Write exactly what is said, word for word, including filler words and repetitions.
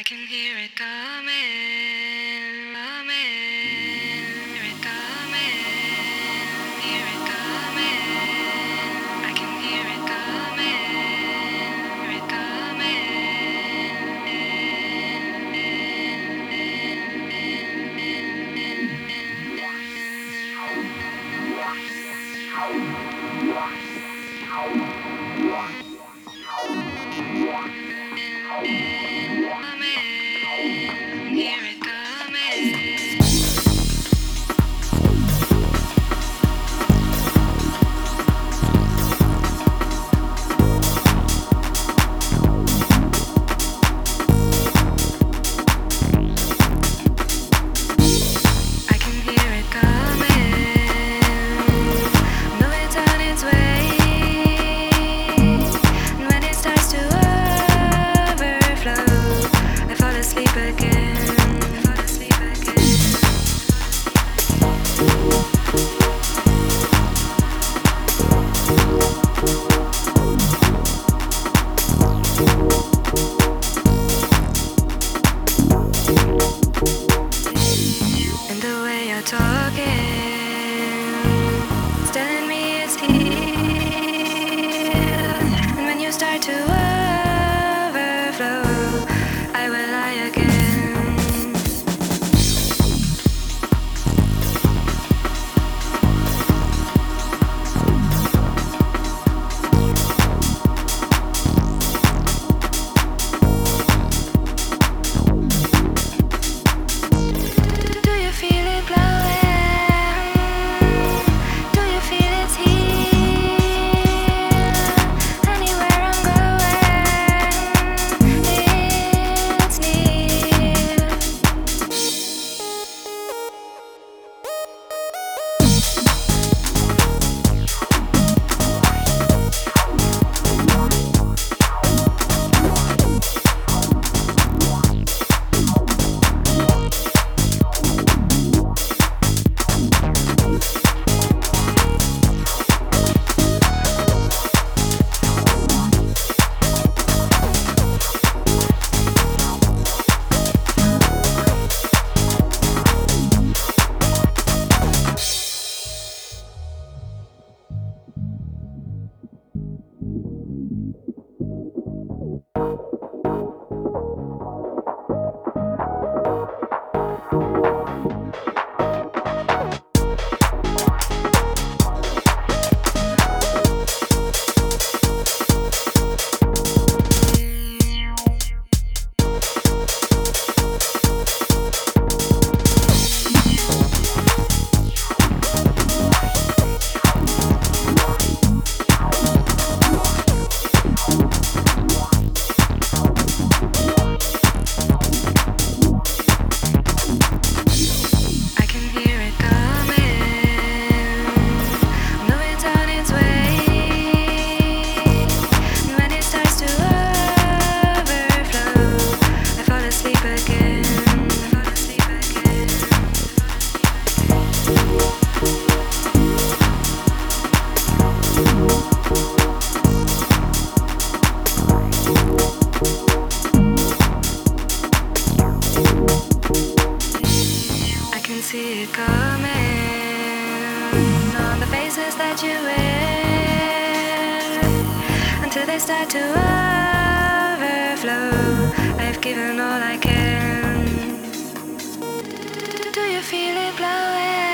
can hear it coming, coming, hear it coming, hear it coming. I can hear it coming, hear it coming, hear it coming. I can hear it coming, know it's on its way. And when it starts to overflow, I fall asleep again. I fall asleep again. And the way you're talking, it's telling me it's here. And when you start to overflow, I will lie again. Do you feel it blowing? Do you feel it's here? Anywhere I'm going, it's near. I can hear it coming, know it's on its way. And when it starts to overflow, I fall asleep again. I fall asleep again. I can see it coming on the faces that you wear until they start to overflow. I've given all I can. Do you feel it blowing?